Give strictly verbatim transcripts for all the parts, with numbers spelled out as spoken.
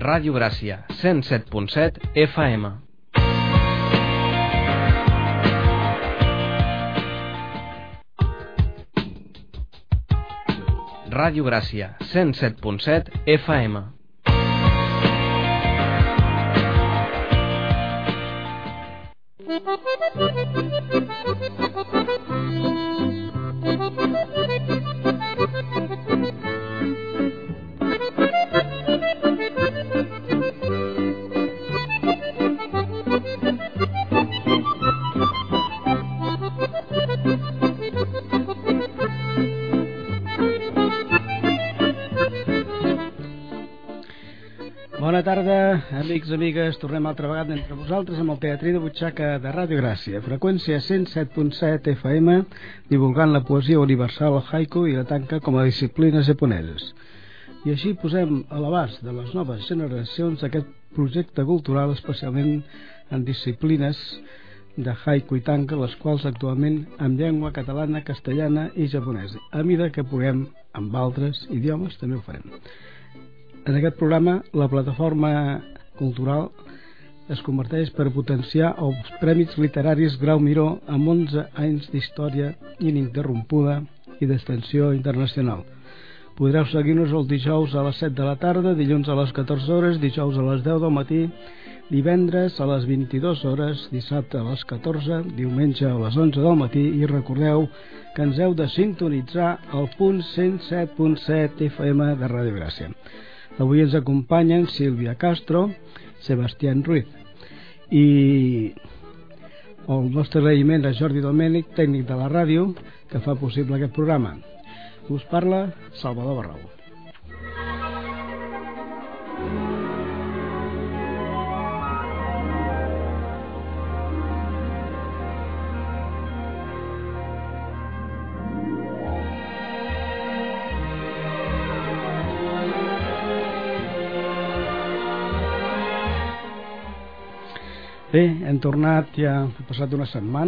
Ràdio Gràcia, cent set punt set F M. Ràdio Gràcia, cent set punt set F M. Bona tarda, amics, amigues, tornem altra vegada entre vosaltres amb el Teatrí de Butxaca de Ràdio Gràcia, freqüència cent set punt set F M, divulgant la poesia universal, el haiku i la tanca com a disciplines japoneses. I així posem a l'abast de les noves generacions aquest projecte cultural, especialment en disciplines de haiku i tanca, les quals actualment en llengua catalana, castellana i japonesa. A mesura que puguem amb altres idiomes també ho farem. En aquest programa, la plataforma cultural es converteix per potenciar els Premis Literaris Grau Miró amb onze anys d'història ininterrompuda i d'extensió internacional. Podreu seguir-nos els dijous a les set de la tarda, dilluns a les catorze hores, dijous a les deu del matí, divendres a les vint-i-dues hores, dissabte a les catorze, diumenge a les onze del matí, i recordeu que ens heu de sintonitzar al punt cent set punt set F M de Ràdio Gràcia. Avui ens acompanyen Sílvia Castro, Sebastián Ruiz i el nostre agraïment a Jordi Domènech, tècnic de la ràdio, que fa possible aquest programa. Us parla Salvador Barrau. Bé, hem tornat, ja ha passat una setmana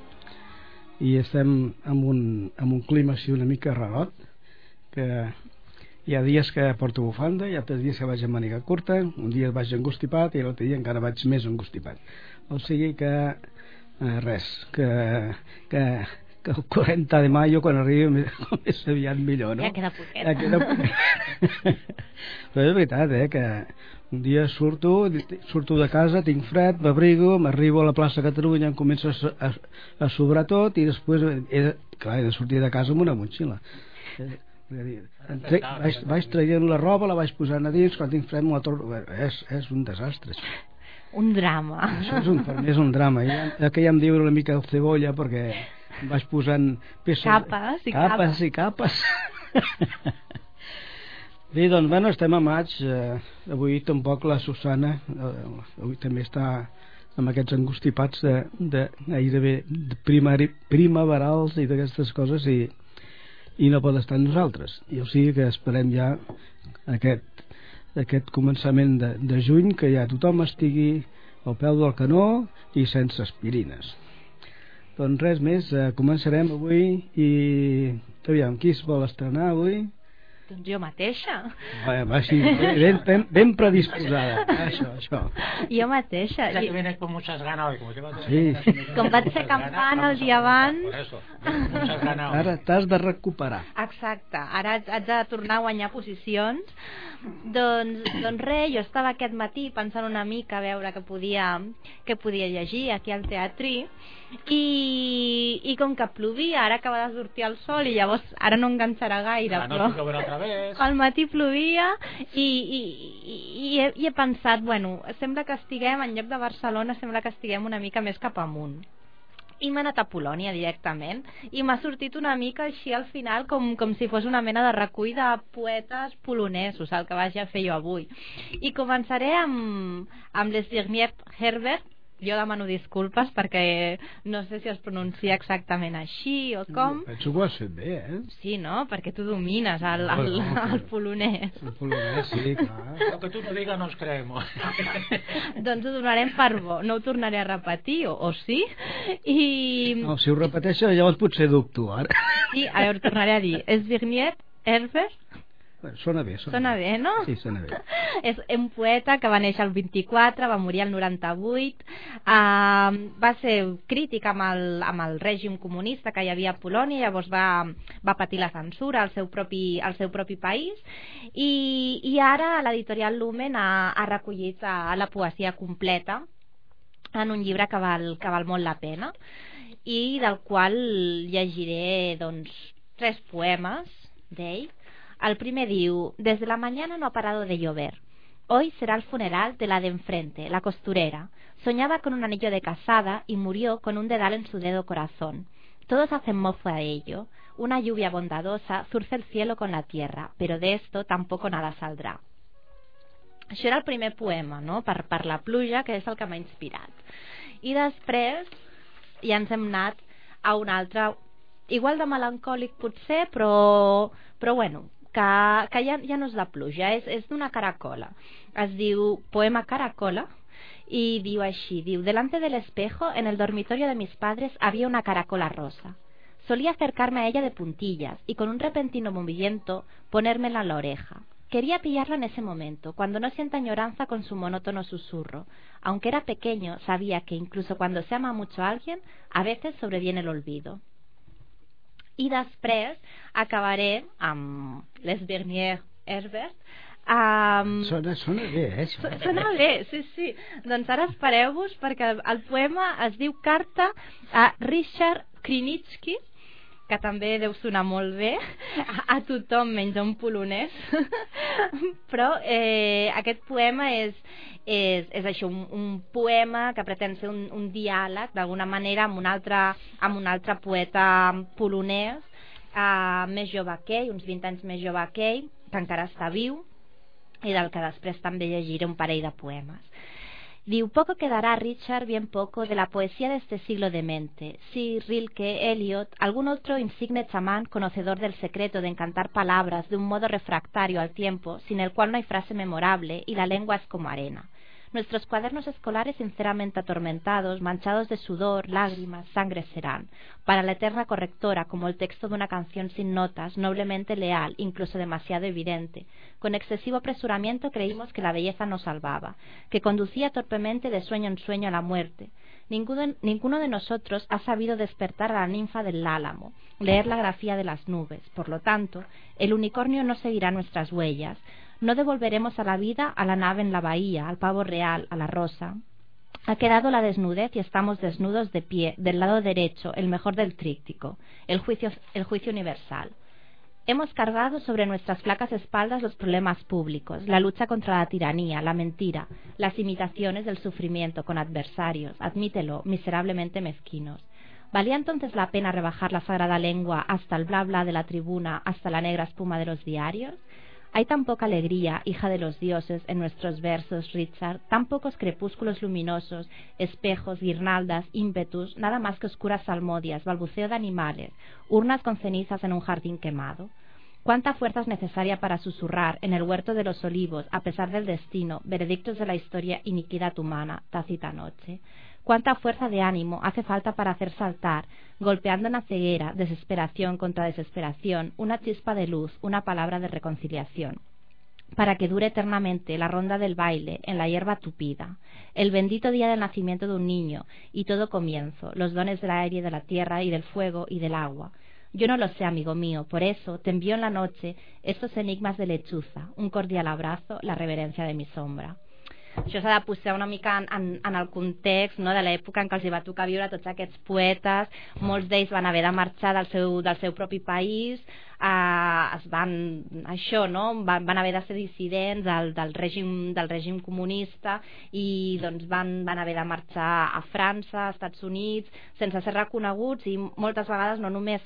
i estem en un, en un clima així una mica rarot, que hi ha dies que porto bufanda, hi ha altres dies que vaig amb màniga curta, un dia vaig engustipat i l'altre dia encara vaig més engustipat. O sigui que eh, res, que, que, que el quaranta de maio quan arribi més aviat millor, no? Ja queda poquet. Ja queda poquet. Però és veritat, eh, que un dia surto, surto de casa, tinc fred, m'abrigo, m'arribo a la plaça Catalunya, em comença a, a, a sobrar tot i després he de, clar, he de sortir de casa amb una motxilla. Vaig, vaig traient la roba, la vaig posant a dins, quan tinc fred m'ho torno... És, és un desastre. Un drama. Això és un, per mi és un drama. Ja, que ja em diuen una mica el cebolla perquè vaig posant peces, capes i capes. Capes i capes. Bé, doncs, bueno, estem a maig, eh, avui tampoc la Susana, eh, avui també està amb aquests engustipats de, de gairebé de primari, primaverals i d'aquestes coses i, i no pot estar amb nosaltres. I o sigui que esperem ja aquest, aquest començament de, de juny, que ja tothom estigui al peu del canó i sense aspirines. Doncs res més, eh, començarem avui i aviam, qui es vol estrenar avui? Doncs jo mateixa. Va, va així, ben, ben, ben predisposada. Això, això. Jo mateixa. Ya que vienes con muchas ganas hoy, como te vas a Sí. Com vaig fer campana el dia abans. Por eso, muchas ganas hoy. Ara t'has de recuperar. Exacte, ara haig de tornar a guanyar posicions. Doncs, doncs res, jo estava aquest matí pensant una mica a veure què podia, què podia llegir aquí al teatrí i, i com que plovia, ara acaba de sortir el sol i llavors ara no enganxarà gaire, La però noche lloverá otra vez. al matí plovia i, i, i, i, he, i he pensat, bueno, sembla que estiguem, en lloc de Barcelona, sembla que estiguem una mica més cap amunt. I m'he anat a Polònia directament i m'ha sortit una mica així al final com, com si fos una mena de recull de poetes polonesos, el que vaig a fer jo avui. I començaré amb, amb les Zbigniew Herbert. Jo demano disculpes perquè no sé si es pronuncia exactament així o com. Penso que ho has fet bé, eh? Sí, no? Perquè tu domines el, el, el polonès. El polonès, sí, clar. Lo que tú no digas nos creemos. Doncs ho donarem per bo. No ho tornaré a repetir, o, o sí? I... No, si ho repeteixo, llavors potser dubto, ara. Sí, ara ho tornaré a dir. Zbigniew Herbert. Bueno, sona bé. Sona, sona bé, no? Sí, sona bé. És un poeta que va néixer el vint-i-quatre, va morir el noranta-vuit, uh, va ser crític amb el, amb el règim comunista que hi havia a Polònia, llavors va, va patir la censura al seu propi, al seu propi país, i, i ara l'editorial Lumen ha, ha recollit uh, la poesia completa en un llibre que val, que val molt la pena, i del qual llegiré doncs, tres poemes d'ell. El primer diu: desde la mañana no ha parado de llover. Hoy será el funeral de la de enfrente, la costurera. Soñaba con un anillo de casada y murió con un dedal en su dedo corazón. Todos hacen mofa de ello. Una lluvia bondadosa zurce el cielo con la tierra, pero de esto tampoco nada saldrá. Això era el primer poema, no? per, per la pluja, que és el que m'ha inspirat. I després ja ens hem anat a un altre, igual de melancòlic potser, però, però bueno, que, que ja, ja no és de pluja, és, és d'una caracola. Es diu Poema Caracola y diu així, diu: delante del espejo en el dormitorio de mis padres había una caracola rosa. Solía acercarme a ella de puntillas y con un repentino movimiento ponérmela en la oreja. Quería pillarla en ese momento, cuando no sienta añoranza con su monótono susurro. Aunque era pequeño, sabía que incluso cuando se ama mucho a alguien, a veces sobreviene el olvido. I després acabaré amb Les Bernier Herbert. Um, sona, sona bé, eh? Sona, sona bé, sí, sí. Doncs ara espereu-vos, perquè el poema es diu Carta a Richard Krinitsky, que també deu sonar molt bé a, a tothom menys a un polonès. Però eh, aquest poema és, és, és això, un, un poema que pretén ser un, un diàleg d'alguna manera amb un altre, amb un altre poeta polonès eh, més jove que ell, uns vint anys més jove que ell, que encara està viu, i del que després també llegiré un parell de poemes. Diu: poco quedará, Richard, bien poco, de la poesía de este siglo demente. Sí, Rilke, Eliot, algún otro insigne chamán conocedor del secreto de encantar palabras de un modo refractario al tiempo, sin el cual no hay frase memorable y la lengua es como arena. Nuestros cuadernos escolares sinceramente atormentados, manchados de sudor, lágrimas, sangre serán, para la eterna correctora, como el texto de una canción sin notas, noblemente leal, incluso demasiado evidente. Con excesivo apresuramiento creímos que la belleza nos salvaba, que conducía torpemente de sueño en sueño a la muerte. Ninguno, ninguno de nosotros ha sabido despertar a la ninfa del álamo, leer la grafía de las nubes. Por lo tanto, el unicornio no seguirá nuestras huellas. No devolveremos a la vida a la nave en la bahía, al pavo real, a la rosa. Ha quedado la desnudez y estamos desnudos de pie, del lado derecho, el mejor del tríptico, el juicio, el juicio universal. Hemos cargado sobre nuestras flacas espaldas los problemas públicos, la lucha contra la tiranía, la mentira, las imitaciones del sufrimiento con adversarios, admítelo, miserablemente mezquinos. ¿Valía entonces la pena rebajar la sagrada lengua hasta el bla bla de la tribuna, hasta la negra espuma de los diarios? Hay tan poca alegría, hija de los dioses, en nuestros versos, Richard, tan pocos crepúsculos luminosos, espejos, guirnaldas, ímpetus, nada más que oscuras salmodias, balbuceo de animales, urnas con cenizas en un jardín quemado. ¿Cuánta fuerza es necesaria para susurrar en el huerto de los olivos, a pesar del destino, veredictos de la historia, iniquidad humana, tácita noche? ¿Cuánta fuerza de ánimo hace falta para hacer saltar, golpeando en la ceguera, desesperación contra desesperación, una chispa de luz, una palabra de reconciliación? Para que dure eternamente la ronda del baile en la hierba tupida, el bendito día del nacimiento de un niño y todo comienzo, los dones del aire y de la tierra y del fuego y del agua. Yo no lo sé, amigo mío, por eso te envío en la noche estos enigmas de lechuza, un cordial abrazo, la reverencia de mi sombra. Això s'ha de posar una mica en, en, en el context, no?, de l'època en què els hi va tocar viure tots aquests poetes. Molts d'ells van haver de marxar del seu, del seu propi país, eh, es van, això, no?, van, van haver de ser dissidents del, del, règim, del règim comunista i doncs van, van haver de marxar a França, als Estats Units, sense ser reconeguts, i moltes vegades no només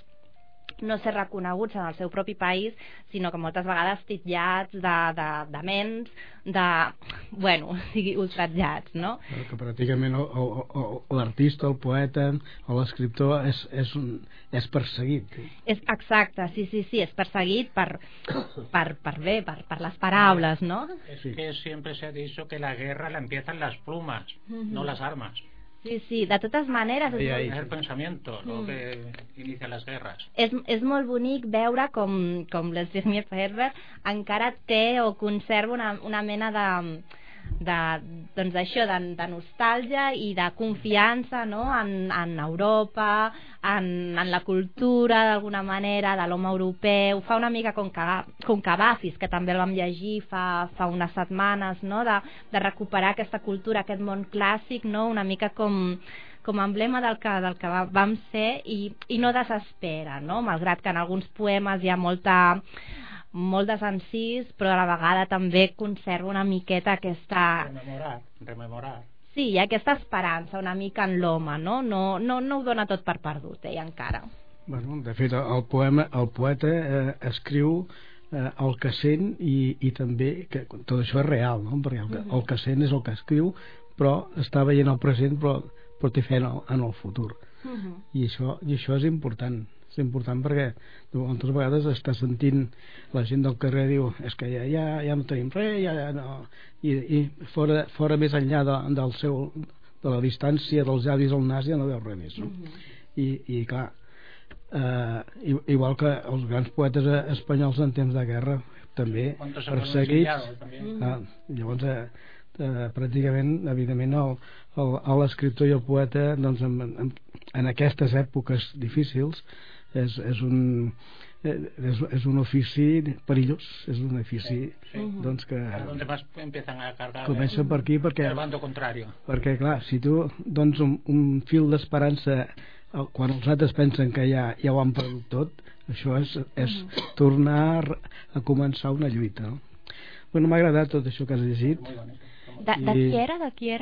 no ser reconeguts en el seu propi país, sinó que moltes vegades titllats de, de, de ments, de, bueno, o sigui, ultratjats, no? Que pràcticament l'artista, el poeta o l'escriptor és, és, un, és perseguit. És, exacte, sí, sí, sí, és perseguit per, per, per bé, per, per les paraules, no? Es que siempre se ha dicho que la guerra la empiezan las plumas, uh-huh. no las armas. Sí, sí, de totes maneres... Ai, ai. Es el pensamiento lo Mm. que inicia las guerras. És, és molt bonic veure com, com l'Esgrimir Herbert encara té o conserva una, una mena de, de, doncs això, de, de nostàlgia i de confiança, no? en, en Europa, en, en la cultura d'alguna manera, de l'home europeu. Fa una mica com, com Cavafis, que també el vam llegir fa, fa unes setmanes, no? de, de recuperar aquesta cultura, aquest món clàssic, no? una mica com com a emblema del que, del que vam ser i, i no desespera, no? Malgrat que en alguns poemes hi ha molta, molt desencís, però a la vegada també conserva una miqueta aquesta... Rememorar, rememorar. Sí, hi ha aquesta esperança una mica en l'home, no? No, no? no ho dona tot per perdut, ell encara. Bueno, de fet, el, poema, el poeta eh, escriu eh, el que sent i, i també que tot això és real, no? Perquè el, el que sent és el que escriu, però està veient el present, però però té fe en el, en el futur. Uh -huh. I, això, i això és important. És important perquè moltes vegades està sentint la gent del carrer diu és que ja, ja, ja no tenim res, ja, ja no... I, i fora, fora més enllà de, del seu, de la distància dels llavis al nas ja no veu res més. No? Uh -huh. I, I clar, eh, igual que els grans poetes espanyols en temps de guerra també perseguits. Ah, llavors... Eh, Uh, pràcticament, evidentment l'escriptor i el poeta doncs, en, en, en aquestes èpoques difícils és, és, un, és, és un ofici perillós, és un ofici sí. doncs, que donde más empiezan a cargar comença per aquí perquè, el bando contrario, perquè clar, si tu dones un, un fil d'esperança quan els altres pensen que ja, ja ho han perdut tot, això és, és tornar a començar una lluita, no? Bueno, m'ha agradat tot això que has llegit. De, de qui era? De qui era?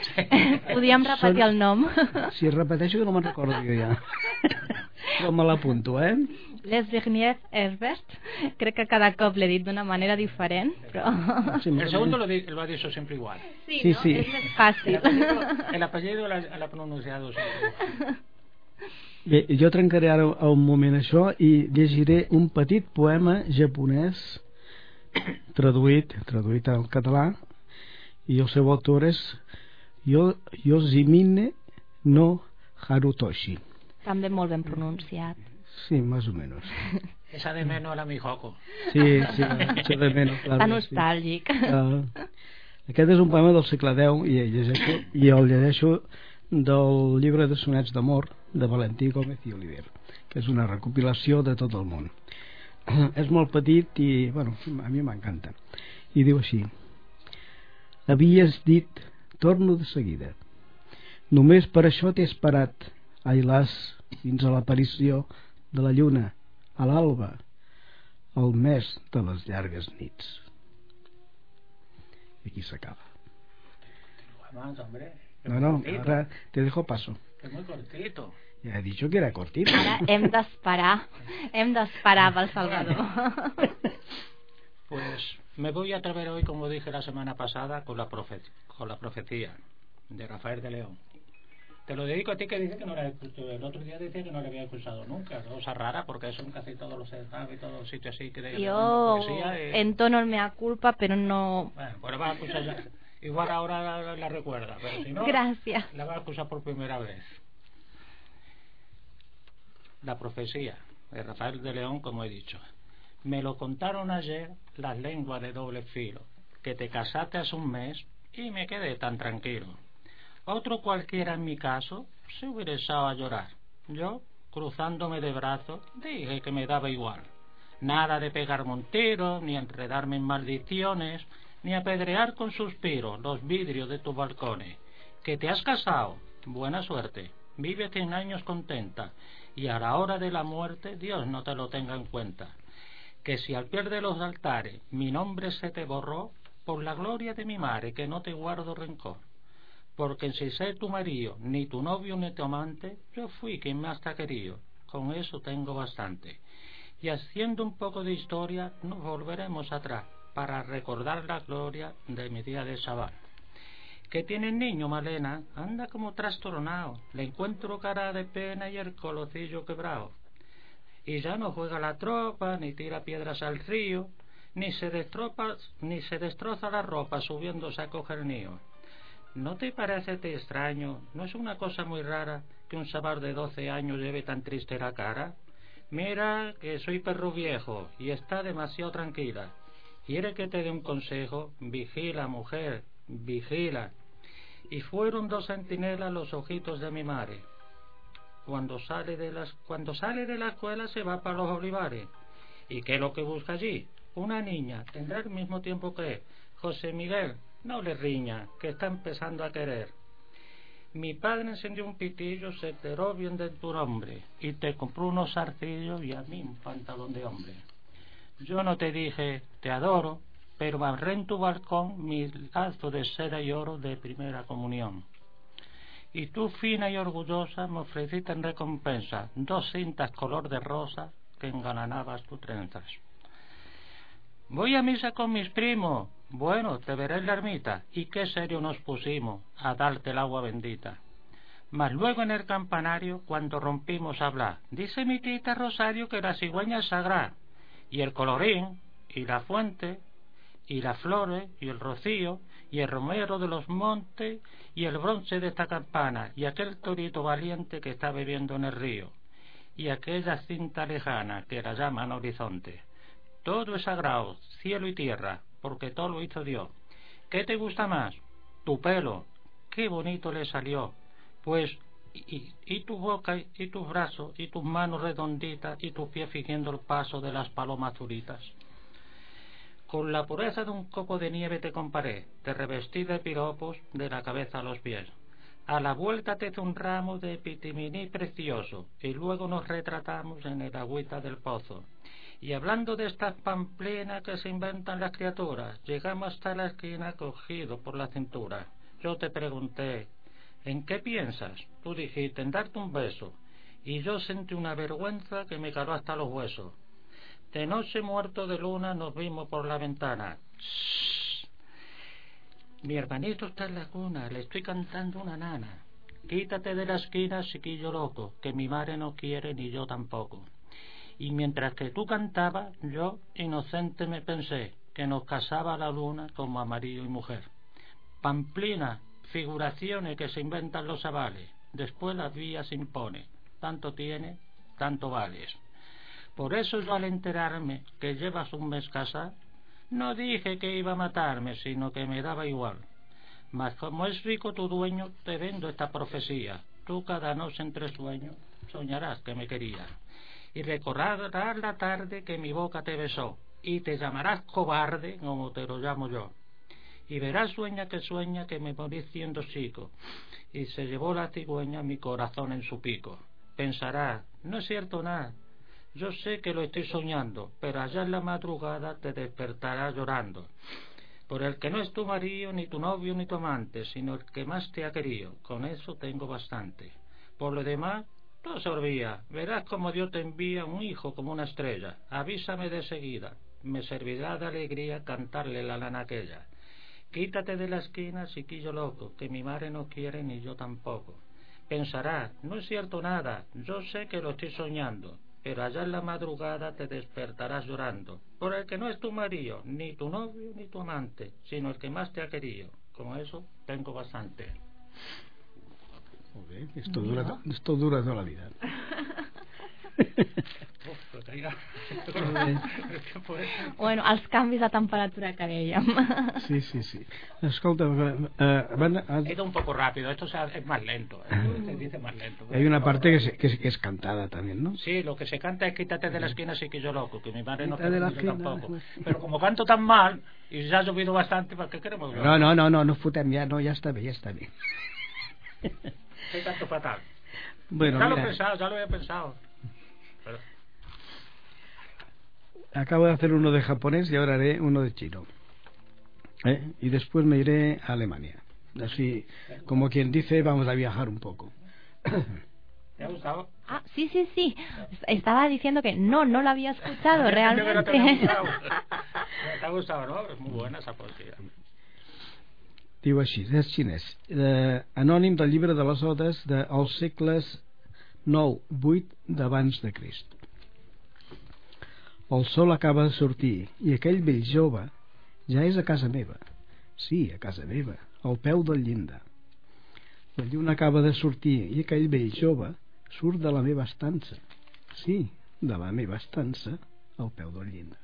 Podíem repetir Són... el nom. Si repeteixo que no me'n recordo jo ja. Però me l'apunto, eh? L'Esgrimir Herbert. Crec que cada cop l'he dit d'una manera diferent, però... Sí, el segundo lo, di, lo ha dicho siempre igual. Sí, sí, ¿no? sí. És més fàcil. El apellido l'ha pronunciat sempre. Bé, jo trencaré ara un moment això i llegiré un petit poema japonès traduït, traduït al català, i el seu autor és Yoshimine no Harutoshi. També molt ben pronunciat. Sí, más o menos. Esa de menos a la Mijoko. Sí, sí, això de menos. Claro, Està nostàlgic. Sí. Uh, aquest és un poema del segle deu i, llegeixo, i el llegeixo del llibre de sonets d'amor de Valentí Gómez i Oliver, que és una recopilació de tot el món. És molt petit i, bueno, a mi m'encanta. I diu així: havies dit, torno de seguida. Només per això t'he esperat, ai las, fins a l'aparició de la lluna, a l'alba, el mes de les llargues nits. I aquí s'acaba. No, no, ahora te dejo paso. Es muy cortito. Ja he dicho que era cortito. Ara hem d'esperar, hem d'esperar pel Salvador. Pues me voy a atrever hoy, como dije la semana pasada, con la, profe con la profecía de Rafael de León. Te lo dedico a ti que dice que no la he escuchado. El otro día decía que no la había escuchado nunca. Cosa rara porque eso en casi todos los estados y todos los sitios así que de Yo poesía. Eh... entono el mea culpa, pero no... Bueno, pues la vas a escuchar ya. Igual ahora la, la recuerda, pero si no, Gracias. La vas a escuchar por primera vez. La profecía de Rafael de León, como he dicho. Me lo contaron ayer las lenguas de doble filo, que te casaste hace un mes y me quedé tan tranquilo. Otro cualquiera en mi caso se hubiera echado a llorar. Yo, cruzándome de brazos, dije que me daba igual. Nada de pegarme un tiro, ni enredarme en maldiciones, ni apedrear con suspiros los vidrios de tus balcones. Que te has casado, buena suerte, vive cien años contenta, y a la hora de la muerte Dios no te lo tenga en cuenta. Que si al pie de los altares mi nombre se te borró, por la gloria de mi madre que no te guardo rencor. Porque si sé tu marido, ni tu novio ni tu amante, yo fui quien más te ha querido, con eso tengo bastante. Y haciendo un poco de historia nos volveremos atrás, para recordar la gloria de mi día de Sabán. ¿Qué tiene el niño, Malena? Anda como trastornado, le encuentro cara de pena y el colocillo quebrado. Y ya no juega la tropa, ni tira piedras al río, ni se destropa, ni se destroza la ropa subiéndose a coger niños. ¿No te parece te extraño? ¿No es una cosa muy rara que un chaval de doce años lleve tan triste la cara? Mira que soy perro viejo y está demasiado tranquila. ¿Quiere que te dé un consejo? Vigila, mujer, vigila. Y fueron dos centinelas los ojitos de mi madre. Cuando sale de las, cuando sale de la escuela se va para los olivares. ¿Y qué es lo que busca allí? Una niña. Tendrá el mismo tiempo que José Miguel. No le riña, que está empezando a querer. Mi padre encendió un pitillo, se enteró bien de tu nombre y te compró unos zarcillos y a mí un pantalón de hombre. Yo no te dije te adoro, pero barré en tu balcón mi lazo de seda y oro de primera comunión. Y tú, fina y orgullosa, me ofreciste en recompensa dos cintas color de rosa que engalanabas tus trenzas. Voy a misa con mis primos. Bueno, te veré en la ermita. Y qué serio nos pusimos a darte el agua bendita. Mas luego en el campanario, cuando rompimos a hablar, dice mi tita Rosario que la cigüeña es sagrada. Y el colorín, y la fuente, y las flores, y el rocío, y el romero de los montes, y el bronce de esta campana, y aquel torito valiente que está bebiendo en el río, y aquella cinta lejana que la llaman horizonte. Todo es sagrado, cielo y tierra, porque todo lo hizo Dios. ¿Qué te gusta más? Tu pelo, qué bonito le salió. Pues, y, y tu boca, y tus brazos, y tus manos redonditas, y tus pies siguiendo el paso de las palomas zuritas. Con la pureza de un copo de nieve te comparé, te revestí de piropos de la cabeza a los pies. A la vuelta te hice un ramo de pitiminí precioso, y luego nos retratamos en el agüita del pozo. Y hablando de estas pamplinas que se inventan las criaturas, llegamos hasta la esquina cogido por la cintura. Yo te pregunté, ¿en qué piensas? Tú dijiste, en darte un beso. Y yo sentí una vergüenza que me caló hasta los huesos. De noche, muerto de luna, nos vimos por la ventana. Shhh. Mi hermanito está en la cuna, le estoy cantando una nana. Quítate de la esquina, chiquillo loco, que mi madre no quiere ni yo tampoco. Y mientras que tú cantabas, yo, inocente, me pensé que nos casaba la luna como a marido y mujer. Pamplina, figuraciones que se inventan los avales, después las vías se impone, tanto tiene, tanto vales. Por eso yo al enterarme que llevas un mes casada, no dije que iba a matarme, sino que me daba igual. Mas como es rico tu dueño, te vendo esta profecía. Tú cada noche entre sueños soñarás que me quería. Y recordarás la tarde que mi boca te besó, y te llamarás cobarde como te lo llamo yo. Y verás sueña que sueña que me morí siendo chico, y se llevó la cigüeña mi corazón en su pico. Pensarás, no es cierto nada, yo sé que lo estoy soñando, pero allá en la madrugada te despertarás llorando. Por el que no es tu marido, ni tu novio, ni tu amante, sino el que más te ha querido, con eso tengo bastante. Por lo demás, no se olvida, verás como Dios te envía un hijo como una estrella. Avísame de seguida, me servirá de alegría cantarle la lana aquella. Quítate de la esquina, chiquillo loco, que mi madre no quiere ni yo tampoco. Pensará, no es cierto nada, yo sé que lo estoy soñando, pero allá en la madrugada te despertarás llorando. Por el que no es tu marido, ni tu novio, ni tu amante, sino el que más te ha querido. Con eso tengo bastante. Molt bé, esto dura, esto dura toda la vida. Bueno, els canvis de temperatura que dèiem. Sí, sí, sí. Escolta, eh, van a... He ido un poco rápido, esto es más lento, ¿eh? Se dice más lento. Hay una parte que, se, que, es, que es cantada también, ¿no? Sí, lo que se canta es quítate de la esquina, sí que yo loco, que mi madre no quiere yo tampoco. Pero como canto tan mal, y ya ha llovido bastante, ¿para qué queremos? No, no, no, no, no fotem ya, no, ya está bien, ya está bien. Qué tanto fatal. Bueno, ya mira, lo he pensado, ya lo he pensado. Pero... acabo de hacer uno de japonés y ahora haré uno de chino. ¿Eh? Y después me iré a Alemania. Así, como quien dice, vamos a viajar un poco. ¿Te ha gustado? Ah, sí, sí, sí. Estaba diciendo que no, no lo había escuchado realmente. ¿Te ha gustado? ¿Te ha gustado, no? Es muy buena esa poesía. Diu així, és xinès, eh, anònim del llibre de les odes dels segles nou vuit d'abans de Crist. El sol acaba de sortir i aquell vell jove ja és a casa meva. Sí, a casa meva. al peu del llindar. La lluna acaba de sortir i aquell vell jove surt de la meva estança. Sí, de la meva estança al peu del llindar.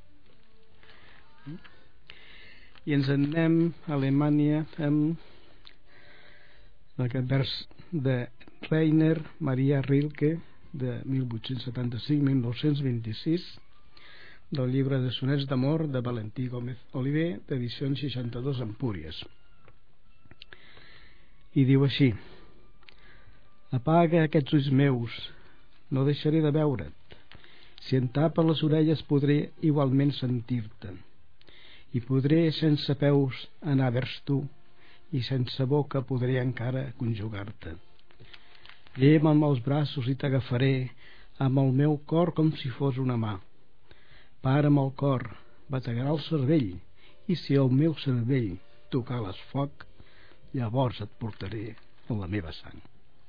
I ens en anem a Alemanya amb aquest vers de Rainer Maria Rilke de mil vuit-cents setanta-cinc a mil nou-cents vint-i-sis, del llibre de sonets d'amor de Valentí Gómez Oliver, d'edicions seixanta-dos Empúries. I diu així: apaga aquests ulls meus, no deixaré de veure't. Si em tapa les orelles podré igualment sentir-te, i podré sense peus anar vers tu, i sense boca podré encara conjugar-te. Lleva'm als braços i t'agafaré amb el meu cor com si fos una mà. Para'm el cor, bategarà el cervell, i si el meu cervell tocar l'esfoc, llavors et portaré a la meva sang.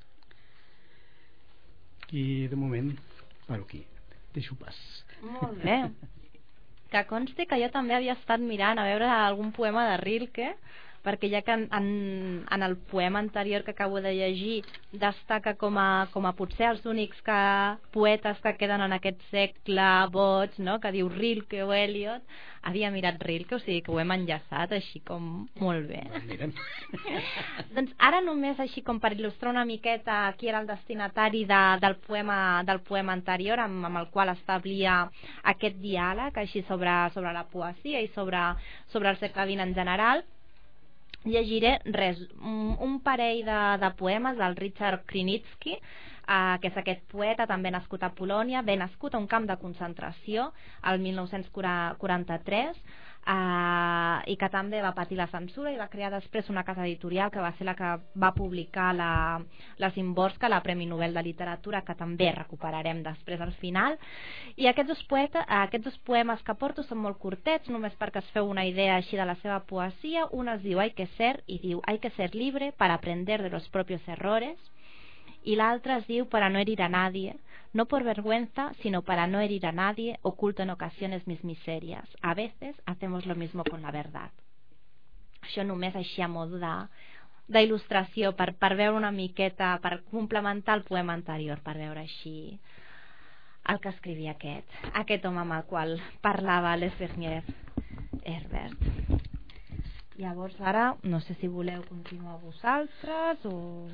I de moment paro aquí, deixo pas. Molt bé. Que consti que jo també havia estat mirant a veure algun poema de Rilke, perquè ja que en, en, en el poema anterior que acabo de llegir destaca com a, com a potser els únics que, poetes que queden en aquest segle boig, no? Que diu Rilke o Eliot, havia mirat Rilke, o sigui que ho hem enllaçat així com molt bé. Doncs ara només així com per il·lustrar una miqueta qui era el destinatari de, del, poema, del poema anterior amb, amb el qual establia aquest diàleg així sobre, sobre la poesia i sobre, sobre el segle vint en general, llegiré res, un, un parell de, de poemes del Richard Krinitsky, eh, que és aquest poeta també nascut a Polònia, ben nascut a un camp de concentració el mil nou-cents quaranta-tres, eh, i que també va patir la censura i va crear després una casa editorial que va ser la que va publicar la, la Szymborska, la Premi Nobel de Literatura, que també recuperarem després al final. I aquests dos, poeta, aquests dos poemes que porto són molt curtets, només perquè es feu una idea així de la seva poesia. Un es diu Hay que ser, i diu Hay que ser libre para aprender de los propios errores, y la otra es diu Para no herir a nadie, no por vergüenza, sino para no herir a nadie, oculto en ocasiones mis miserias. A veces hacemos lo mismo con la verdad. Això només així a modo de d'il·lustració per, per veure una miqueta, per complementar el poema anterior, per veure així el que escrivia aquest, aquest home amb el qual parlava l'Esvernier Herbert. Llavors ara, no sé si voleu continuar vosaltres o...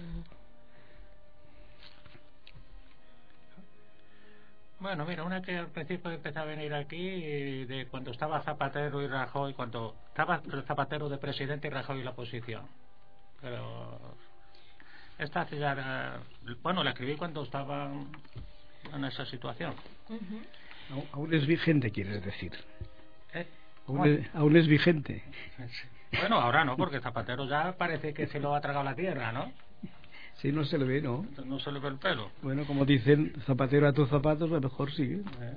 Bueno, mira, una que al principio empezó a venir aquí de cuando estaba Zapatero y Rajoy, cuando estaba Zapatero de presidente y Rajoy en la oposición. Pero esta ya, bueno, la escribí cuando estaba en esa situación. Uh-huh. Aún es vigente, quieres decir. ¿Eh? Aún, es, aún es vigente. Bueno, ahora no, porque Zapatero ya parece que se lo ha tragado la tierra, ¿no? Sí, no se le ve, ¿no? No se le ve el pelo. Bueno, como dicen, zapatero a tus zapatos, a lo mejor sigue. Eh.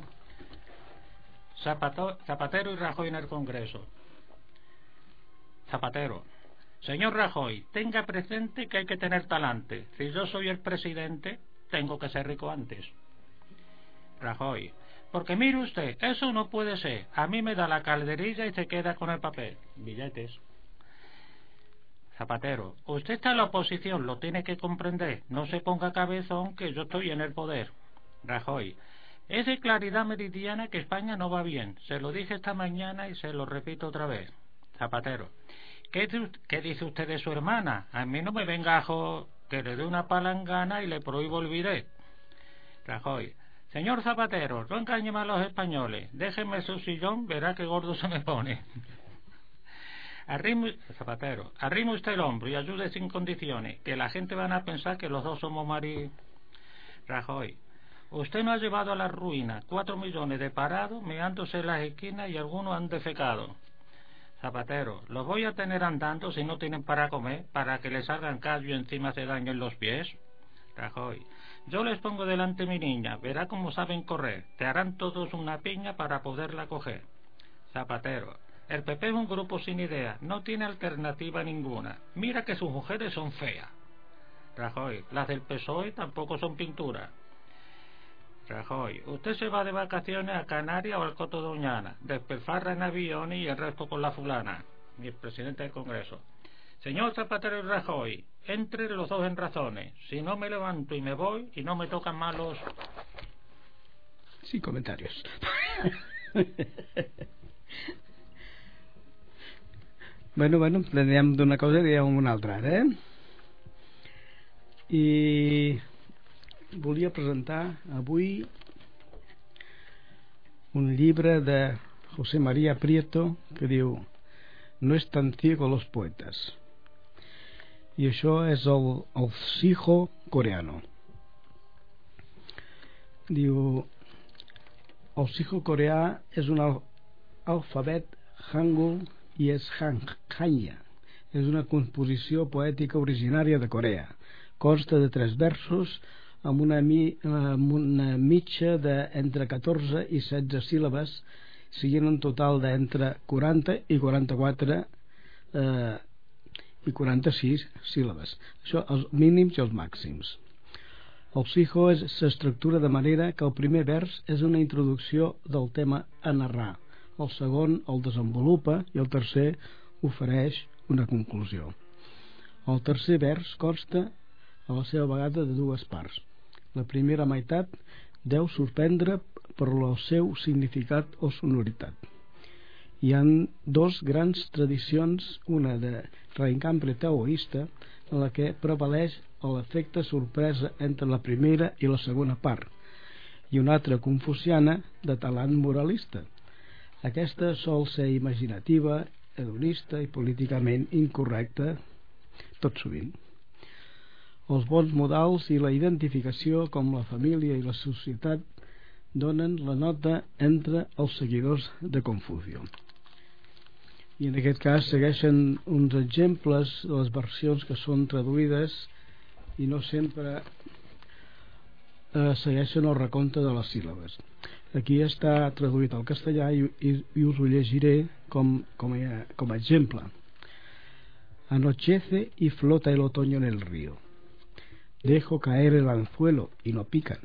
Zapato, Zapatero y Rajoy en el Congreso. Zapatero: señor Rajoy, tenga presente que hay que tener talante. Si yo soy el presidente, tengo que ser rico antes. Rajoy: porque mire usted, eso no puede ser. A mí me da la calderilla y se queda con el papel. Billetes. Zapatero: usted está en la oposición, lo tiene que comprender. No se ponga cabezón que yo estoy en el poder. Rajoy: es de claridad meridiana que España no va bien. Se lo dije esta mañana y se lo repito otra vez. Zapatero: ¿qué, qué dice usted de su hermana? A mí no me venga ajo que le dé una palangana y le prohíbo el bidet. Rajoy: señor Zapatero, no engañe más a los españoles. Déjeme su sillón, verá qué gordo se me pone. Arrime, Zapatero: arrime usted el hombro y ayude sin condiciones, que la gente van a pensar que los dos somos mari. Rajoy: usted no ha llevado a la ruina cuatro millones de parados meándose en las esquinas y algunos han defecado. Zapatero: los voy a tener andando si no tienen para comer, para que les salgan callo y encima se dañen los pies. Rajoy: yo les pongo delante mi niña, verá cómo saben correr, te harán todos una piña para poderla coger. Zapatero: el P P es un grupo sin ideas, no tiene alternativa ninguna. Mira que sus mujeres son feas. Rajoy: las del P S O E tampoco son pintura. Rajoy: usted se va de vacaciones a Canarias o al Coto Doñana, despilfarra en aviones y el resto con la fulana. Y el presidente del Congreso: Señor Zapatero y Rajoy, entre los dos en razones. Si no me levanto y me voy y no me tocan más los... Sin comentarios. bueno, bueno, anem d'una cosa i diem una altra ara, eh? I volia presentar avui un llibre de José María Prieto que diu No están ciegos los poetas, i això és el, el Shiho coreano. Diu el Shiho coreà és un al alfabet Hangul i és Hanja. És una composició poètica originària de Corea. Consta de tres versos amb una, mi, amb una mitja d'entre catorze i setze síl·labes, siguin un total d'entre quaranta i quaranta-quatre eh, i quaranta-sis síl·labes. Això els mínims i els màxims. El Shiho s'estructura de manera que el primer vers és una introducció del tema a narrar, el segon el desenvolupa i el tercer ofereix una conclusió. El tercer vers consta a la seva vegada de dues parts. La primera meitat deu sorprendre per el seu significat o sonoritat. Hi ha dos grans tradicions, una de reencambre taoista, en la que prevaleix l'efecte sorpresa entre la primera i la segona part, i una altra confuciana de talant moralista. Aquesta sol ser imaginativa, hedonista i políticament incorrecta, tot sovint. Els bons modals i la identificació com la família i la societat donen la nota entre els seguidors de Confucio. I en aquest cas segueixen uns exemples de les versions que són traduïdes i no sempre eh, segueixen el recompte de les síl·labes. Aquí està traduït al castellà i, i, i us ho llegiré com, com, a, com a exemple. Anochece y flota el otoño en el río. Dejo caer el anzuelo y no pican.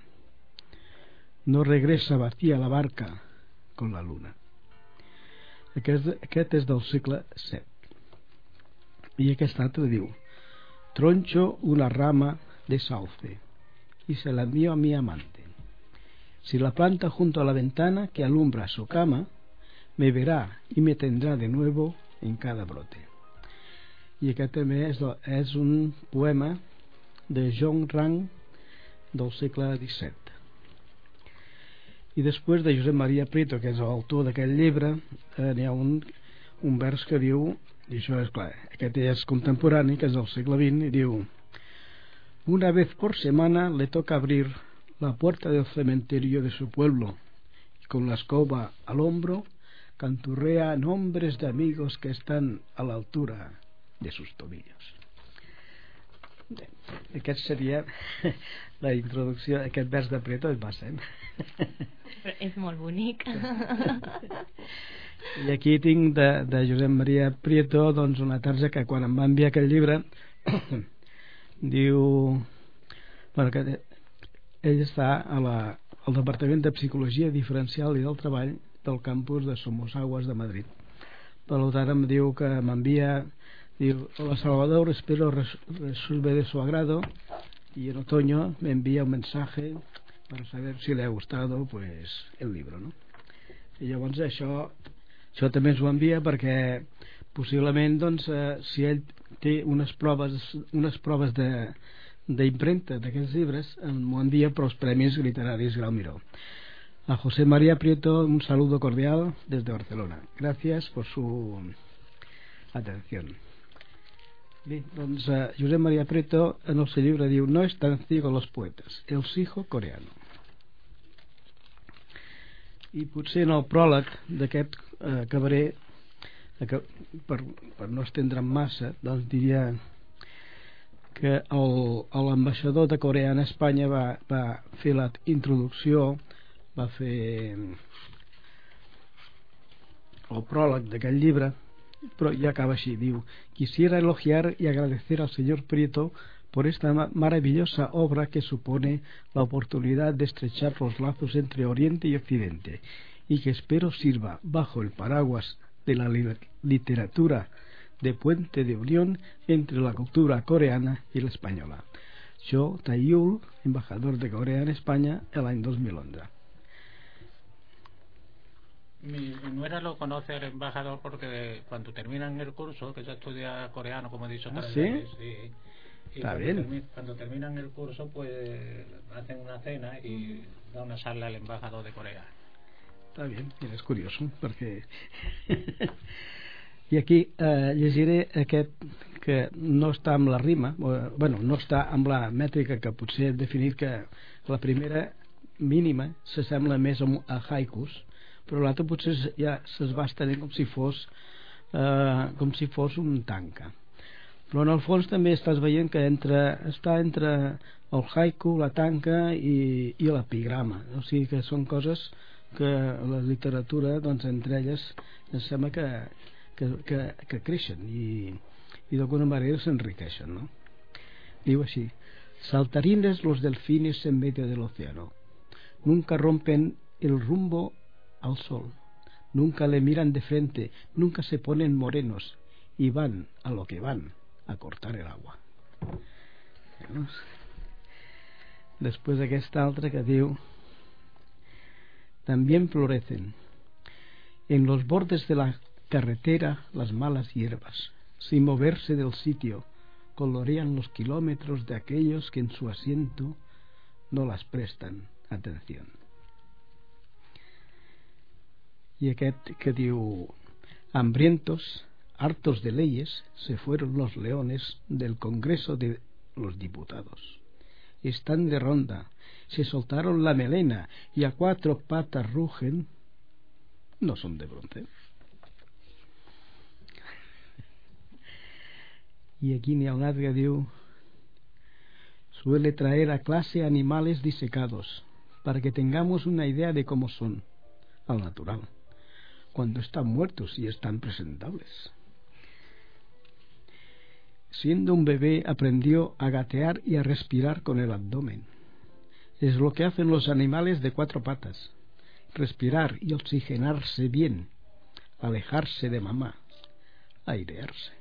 No regresa vacía la barca con la luna. Aquest, aquest és del segle set. I aquest altre diu: Troncho una rama de sauce y se la envío a mi amante. Si la planta junto a la ventana que alumbra su cama, me verá y me tendrá de nuevo en cada brote. I aquest també és, és un poema de Zhong Rang del segle disset. I després de Josep Maria Prieto, que és l'autor d'aquest llibre, eh, n'hi ha un, un vers que diu, i això és clar, aquest és contemporani, que és del segle vint, i diu: Una vez por semana le toca abrir la puerta del cementerio de su pueblo y con la escoba al hombro canturrea nombres de amigos que están a la altura de sus tobillos. Aquest seria la introducció, aquest vers de Prieto és massa, eh? És molt bonic. I aquí tinc de, de Josep Maria Prieto doncs una tarja que quan em va enviar aquest llibre diu, bueno, que ell està a la, al Departament de Psicologia Diferencial i del Treball del campus de Somosaguas de Madrid. Per tant em diu que m'envia, diu: Hola Salvador, espero resuelve de su agrado, y en otoño me envía un mensaje para saber si le ha gustado pues el libro, no? I llavors això això també ens ho envia perquè possiblement doncs, eh, si ell té unes proves unes proves de d'impremta d'aquests llibres, m'ho envia per als Premis Literaris Grau Miró. A José María Prieto un saludo cordial desde Barcelona. Gracias por su atención. Bé, doncs uh, Josep Maria Prieto en el seu llibre diu: No están ciegos los poetas, el Shiho coreano. I potser en el pròleg d'aquest uh, acabaré que, per, per no estendre'm massa, doncs diria que l'ambaixador de Corea en Espanya va, va fer la introducció, va fer el pròleg d'aquest llibre, però ja acaba així, diu: Quisiera elogiar y agradecer al señor Prieto por esta maravillosa obra que supone la oportunidad de estrechar los lazos entre Oriente y Occidente y que espero sirva bajo el paraguas de la literatura de puente de unión entre la cultura coreana y la española. Cho Tae-yul, embajador de Corea en España, el año dos mil once. Mi nuera lo conoce al embajador porque cuando terminan el curso, que ella estudia coreano, como he dicho, ¿Ah, tres sí? veces, y, y Está cuando, bien. termi cuando terminan el curso, pues hacen una cena y da una charla al embajador de Corea. Està bé, és curiós, perquè... I aquí eh, llegiré aquest que no està amb la rima, o, bueno, no està amb la mètrica que potser he definit, que la primera mínima s'assembla més a haikus, però l'altra potser ja se's va estenent com si fos eh, com si fos un tanca. Però en el fons també estàs veient que entre, està entre el haiku, la tanca i, i l'epigrama, o sigui que són coses que la literatura, doncs, entre elles em sembla que, que, que, que creixen i, i d'alguna manera s'enriqueixen, no? Diu així: saltarines los delfines en medio del océano, nunca rompen el rumbo al sol, nunca le miran de frente, nunca se ponen morenos y van a lo que van, a cortar el agua. Després aquesta altra que diu: también florecen en los bordes de la carretera las malas hierbas, sin moverse del sitio, colorean los kilómetros de aquellos que en su asiento no las prestan atención. Y aquest que diu: hambrientos, hartos de leyes, se fueron los leones del Congreso de los Diputados. Están de ronda, se soltaron la melena y a cuatro patas rugen, no son de bronce. Y aquí n'hi ha un altre que diu: suele traer a clase animales disecados para que tengamos una idea de cómo son al natural, cuando están muertos y están presentables. Siendo un bebé aprendió a gatear y a respirar con el abdomen. Es lo que hacen los animales de cuatro patas: respirar y oxigenarse bien, alejarse de mamá, airearse.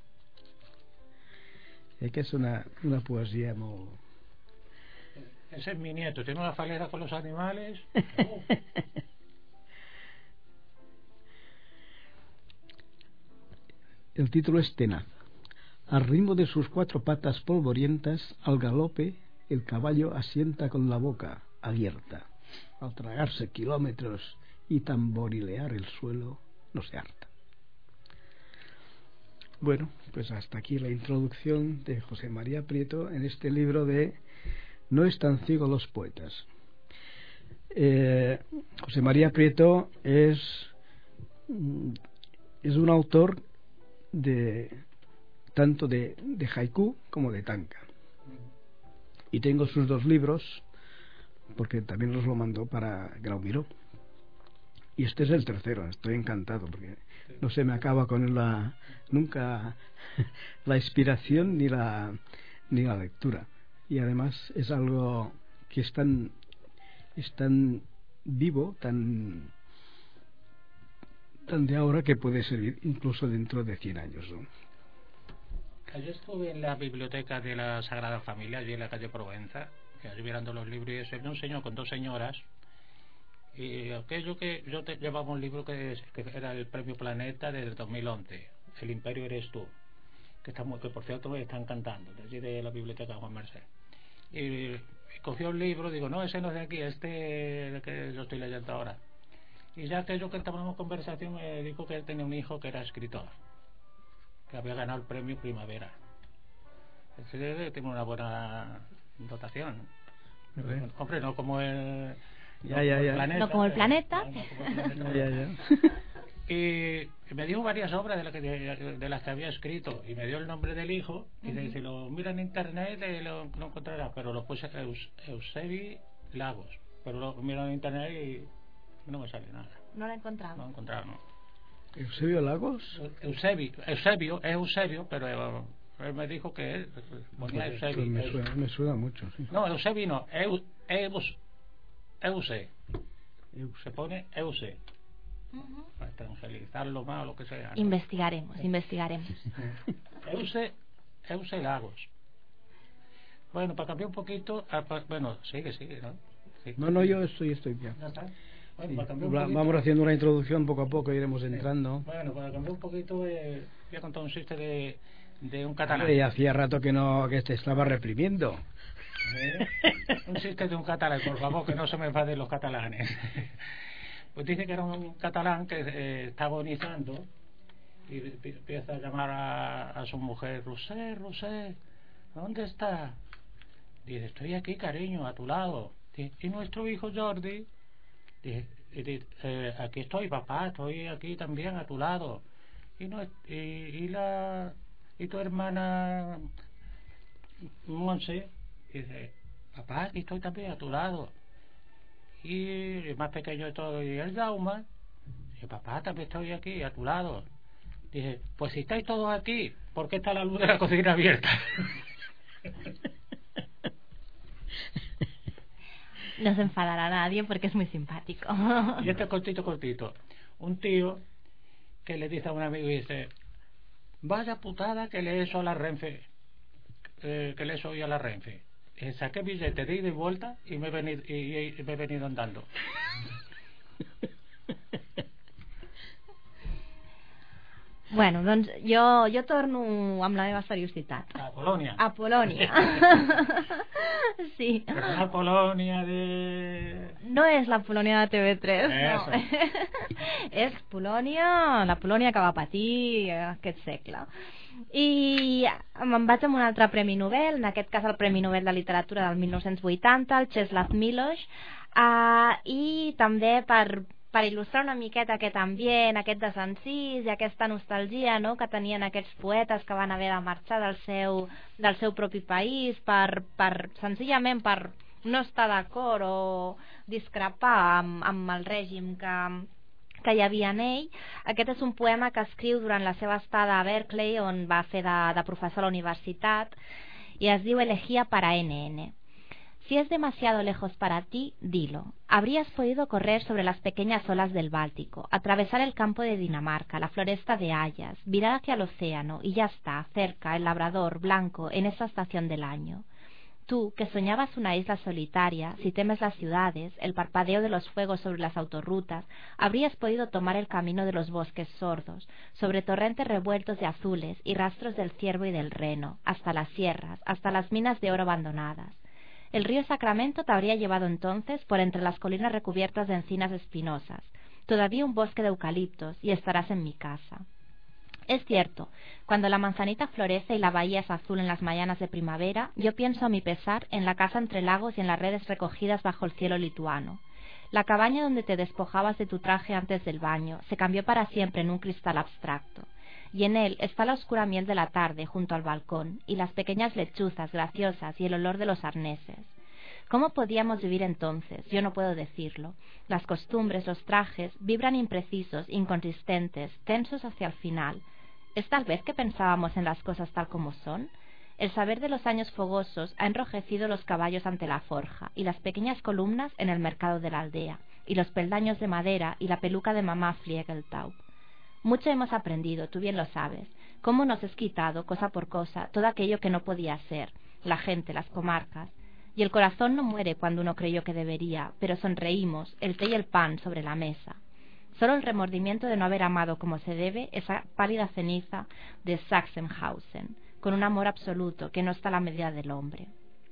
Es que es una, una poesía muy... Ese es mi nieto, tiene una falera con los animales. Oh. El título es tenaz. Al ritmo de sus cuatro patas polvorientas, al galope, el caballo asienta con la boca abierta. Al tragarse kilómetros y tamborilear el suelo, no se harta. Bueno, pues hasta aquí la introducción de José María Prieto en este libro de No están ciegos los poetas. Eh, José María Prieto es, es un autor de tanto de, de haiku como de tanka. Y tengo sus dos libros, porque también los lo mandó para Grau Miró. Y este es el tercero, estoy encantado, porque no se me acaba con la nunca la inspiración ni la ni la lectura. Y además es algo que es tan, es tan vivo, tan tan de ahora, que puede servir incluso dentro de cien años, ¿no? Yo estuve en la biblioteca de la Sagrada Familia, allí en la calle Provenza, que allí mirando los libros, y eso, y un señor con dos señoras, y aquello que yo te llevaba un libro que, es, que era el Premio Planeta del dos mil once, El Imperio eres tú, que, está, que por cierto me están cantando, de allí de la biblioteca Juan Merced. Y, y cogió el libro, digo, no, ese no es de aquí, este que yo estoy leyendo ahora. Y ya aquello que estábamos en conversación, me dijo que él tenía un hijo que era escritor, que había ganado el premio Primavera. Ese tiene una buena dotación. Bueno, hombre, no como el, ya, no ya, como ya. el planeta. No como el planeta. No, no como el planeta. Ya, ya. Y me dio varias obras de, la que, de, de las que había escrito, y me dio el nombre del hijo, y uh-huh. si lo mira en internet eh, lo, lo encontrarás, pero lo puse Eus, Eusebi Lagos, pero lo miro en internet y no me sale nada. No lo he encontrado. No lo he encontrado, no. ¿Eusebio Lagos? Eusebio, Eusebio, es Eusebio, pero él me dijo que él ponía pues, Eusebio. Pues me, suena, me suena mucho, sí. No, Eusebio no, Eus, Eus, Euse. Euse. Se pone Euse. uh-huh. para tranquilizarlo más o lo que sea, ¿no? Investigaremos, investigaremos. Euse, Euse Lagos. Bueno, para cambiar un poquito, ah, pa, bueno, sigue, sigue, ¿no? Sí, no, no, yo estoy, estoy bien. ¿Ya está? Bueno, Sí, para cambiar un poquito, vamos haciendo una introducción poco a poco, iremos sí. entrando. Bueno, para cambiar un poquito, eh, voy a contar un chiste de, de un catalán. Y hacía rato que no que te estaba reprimiendo. ¿Eh? Un chiste de un catalán, por favor, que no se me enfaden los catalanes. Pues dice que era un catalán que eh, está agonizando y empieza a llamar a, a su mujer: Rosé, Rosé, ¿dónde está? Dice: estoy aquí, cariño, a tu lado. Dice: ¿y nuestro hijo Jordi? Dice: eh, aquí estoy, papá, estoy aquí también a tu lado. Y no y, y la y tu hermana Monse. Dice: papá, aquí estoy también a tu lado. Y el más pequeño de todo, y el Jauma. Dice: papá, también estoy aquí a tu lado. Dice: pues si estáis todos aquí, ¿por qué está la luz de la cocina abierta? No se enfadará nadie porque es muy simpático. Y este cortito, cortito. Un tío que le dice a un amigo y dice: vaya putada que le he hecho a la Renfe, eh, que le he hecho hoy a la Renfe. Eh, saqué billete de ida y vuelta y me he venido, y, y me he venido andando. Bueno, doncs jo, jo torno amb la meva seriositat. A Polònia. A Polònia. Sí. Però la Polònia de... No és la Polònia de T V tres, Eso. no. És Polònia, la Polònia que va patir aquest segle. I me'n vaig amb un altre Premi Nobel, en aquest cas el Premi Nobel de Literatura del mil nou-cents vuitanta, el Czeslaw Milosz, uh, i també per... per il·lustrar una miqueta aquest ambient, aquest desencís i aquesta nostalgia, no?, que tenien aquests poetes que van haver de marxar del seu, del seu propi país per, per senzillament per no estar d'acord o discrepar amb, amb el règim que, que hi havia en ell. Aquest és un poema que escriu durant la seva estada a Berkeley, on va fer de, de professor a la universitat, i es diu Elegía para N N. Si es demasiado lejos para ti, dilo. Habrías podido correr sobre las pequeñas olas del Báltico, atravesar el campo de Dinamarca, la floresta de hayas, virar hacia el océano y ya está, cerca, el labrador, blanco, en esa estación del año. Tú, que soñabas una isla solitaria, si temes las ciudades, el parpadeo de los fuegos sobre las autorrutas, habrías podido tomar el camino de los bosques sordos, sobre torrentes revueltos de azules y rastros del ciervo y del reno, hasta las sierras, hasta las minas de oro abandonadas. El río Sacramento te habría llevado entonces por entre las colinas recubiertas de encinas espinosas, todavía un bosque de eucaliptos, y estarás en mi casa. Es cierto, cuando la manzanita florece y la bahía es azul en las mañanas de primavera, yo pienso a mi pesar en la casa entre lagos y en las redes recogidas bajo el cielo lituano. La cabaña donde te despojabas de tu traje antes del baño se cambió para siempre en un cristal abstracto. Y en él está la oscura miel de la tarde junto al balcón, y las pequeñas lechuzas graciosas y el olor de los arneses. ¿Cómo podíamos vivir entonces? Yo no puedo decirlo. Las costumbres, los trajes, vibran imprecisos, inconsistentes, tensos hacia el final. ¿Es tal vez que pensábamos en las cosas tal como son? El saber de los años fogosos ha enrojecido los caballos ante la forja, y las pequeñas columnas en el mercado de la aldea, y los peldaños de madera y la peluca de mamá Fliegeltaub. Mucho hemos aprendido, tú bien lo sabes, cómo nos es quitado, cosa por cosa, todo aquello que no podía ser, la gente, las comarcas, y el corazón no muere cuando uno creyó que debería, pero sonreímos, el té y el pan sobre la mesa. Solo el remordimiento de no haber amado como se debe esa pálida ceniza de Sachsenhausen, con un amor absoluto que no está a la medida del hombre.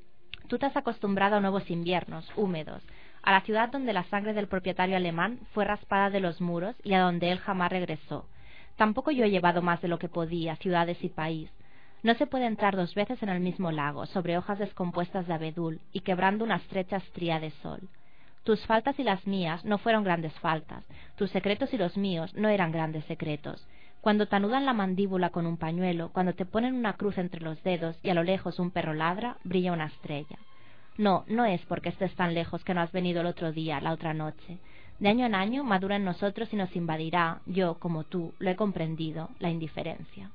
Tú te has acostumbrado a nuevos inviernos, húmedos, a la ciudad donde la sangre del propietario alemán fue raspada de los muros y a donde él jamás regresó. Tampoco yo he llevado más de lo que podía, ciudades y país. No se puede entrar dos veces en el mismo lago, sobre hojas descompuestas de abedul y quebrando una estrecha estría de sol. Tus faltas y las mías no fueron grandes faltas, tus secretos y los míos no eran grandes secretos. Cuando te anudan la mandíbula con un pañuelo, cuando te ponen una cruz entre los dedos y a lo lejos un perro ladra, brilla una estrella. No, no es porque estés tan lejos que no has venido el otro día, la otra noche. De año en año madura en nosotros y nos invadirá, yo, como tú, lo he comprendido, la indiferencia.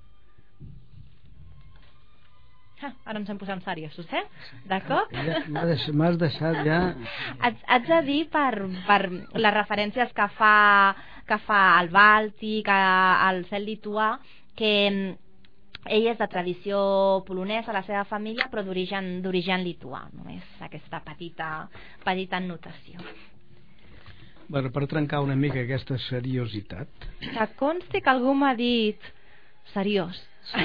Ah, ara ens hem posat seriosos, eh? D'acord? Ja, m'has deixat ja... Haig, haig de dir per, per les referències que fa, que fa al Bàltic, a, al cel lituà, que ell és de tradició polonesa, la seva família, però d'origen d'origen lituà. Només aquesta petita, petita annotació. Bueno, per trencar una mica aquesta seriositat. Que consti que algú m'ha dit seriós. Sí.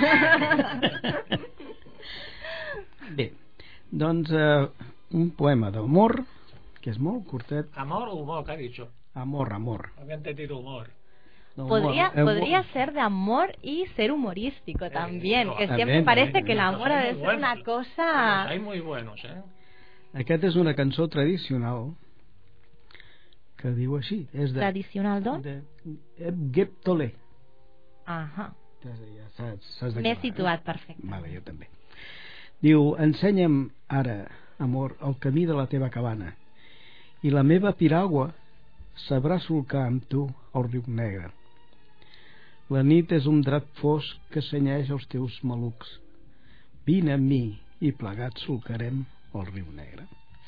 Bé, doncs eh, un poema d'amor, que és molt curtet. Amor o humor, ¿qué ha dicho? Amor, amor. Había entendido humor. No, Podría, amor, podría amor. ser de amor y ser humorístico también, no, que también, siempre parece también, que el también. amor ha de Los ser hay muy una buenos. cosa... Los hay muy buenos, ¿eh? Aquesta és una cançó tradicional que diu així. És de, Tradicional, doncs? de Geb Tolé. Ahà. Ja saps, saps de M'he què va, situat eh? perfectament. Vale, jo també. Diu, ensenya'm ara, amor, el camí de la teva cabana, i la meva piragua sabrà solcar amb tu el riu negre. La nit és un drap fosc que senyeix els teus malucs. Vine amb mi i plegats solcarem el riu negre.